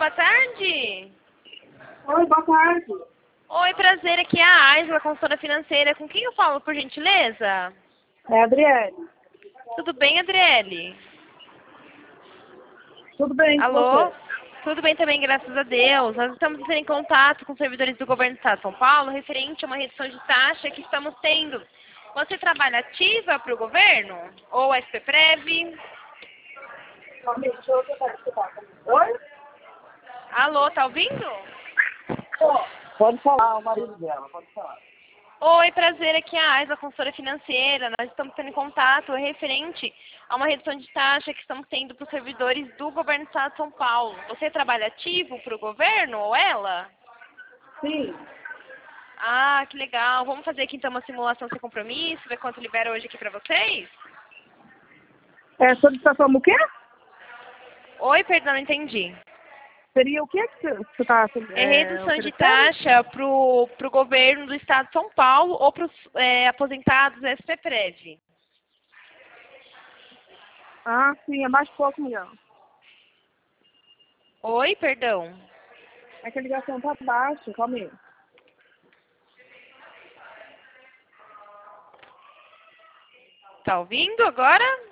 boa tarde. Oi, boa tarde. Oi, prazer, aqui é a Aisla, consultora financeira. Com quem eu falo, por gentileza? É a Adriele. Tudo bem, Adriele? Tudo bem com Alô? você? Tudo bem também, graças a Deus. Nós estamos entrando em contato com servidores do Governo do Estado de São Paulo referente a uma redução de taxa que estamos tendo. Você trabalha ativa para o governo? Ou SPPrev? Deixa eu tentar escutar. Oi? Alô, tá ouvindo? Pode falar, o marido dela, pode falar. Oi, prazer, aqui é a Aisla, consultora financeira. Nós estamos tendo contato referente a uma redução de taxa que estamos tendo para os servidores do Governo do Estado de São Paulo. Você trabalha ativo para o governo ou ela? Sim. Ah, que legal. Vamos fazer aqui então uma simulação sem compromisso, ver quanto libera hoje aqui para vocês? Solicitação do quê? Oi, perdão, não entendi. Seria o quê que você está É redução de oferecendo? taxa para o governo do Estado de São Paulo ou para os aposentados do SPPrev. Ah, sim, é mais pouco, milhão. Oi, perdão. É que a ligação tá baixa, calma aí. Tá ouvindo agora?